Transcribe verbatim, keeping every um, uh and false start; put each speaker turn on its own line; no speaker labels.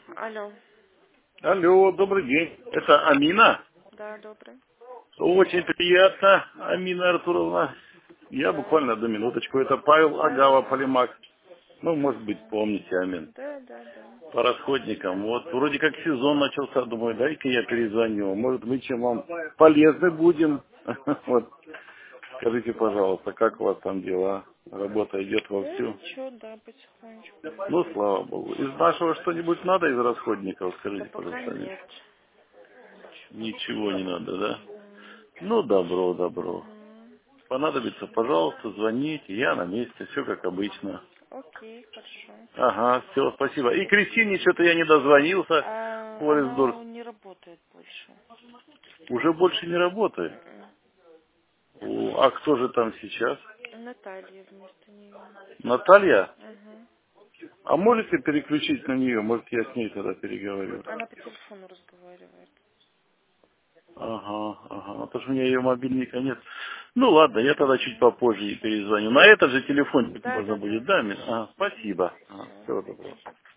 Алло.
Алло, добрый день. Это Амина?
Да, добрый.
Очень приятно, Амина Артуровна. Я
Да.
буквально одну минуточку. Это Павел
Да,
Агава
да.
Полимак. Ну, может быть,
Да.
помните, Амин.
Да, да, да.
По расходникам. Вот, вроде как сезон начался. Думаю, дай-ка я перезвоню. Может, мы чем вам полезны будем. Вот. Скажите, пожалуйста, как у вас там дела? Работа идет
Да,
вовсю?
ничего, да, потихонечку
Ну,
идет.
слава богу. Из нашего что-нибудь надо из расходников?
Да
Скажите,
пока
пожалуйста, Амин.
нет. Ничего.
Ничего не надо, да?
Да.
Ну, добро, добро.
Угу.
Понадобится, пожалуйста, звоните, я на месте, все как обычно.
Окей, хорошо.
Ага, все, спасибо. И Кристине что-то я не дозвонился,
А,
Форестдорф.
она не работает больше.
Уже больше не работает.
М-м.
О, а кто же там сейчас?
Наталья вместо нее.
Наталья?
Угу.
А можете переключить на нее? Может, я с ней тогда переговорю?
Она по телефону разговаривает.
Ага, ага. А то, что у меня ее мобильника нет. Ну ладно, я тогда чуть попозже ей перезвоню. На этот же телефон
Да,
можно
да,
будет,
да.
да? Миш? Ага,
Угу.
спасибо. Ага,
Все,
всего
до
доброго.
свидания.